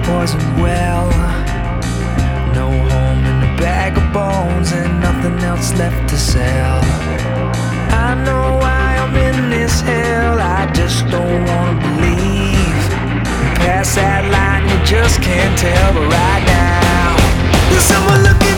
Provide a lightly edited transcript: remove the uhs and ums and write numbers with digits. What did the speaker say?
wasn't well. No home in a bag of bones and nothing else left to sell. I know why I'm in this hell, I just don't wanna believe. Past that line you just can't tell, but right now there's someone looking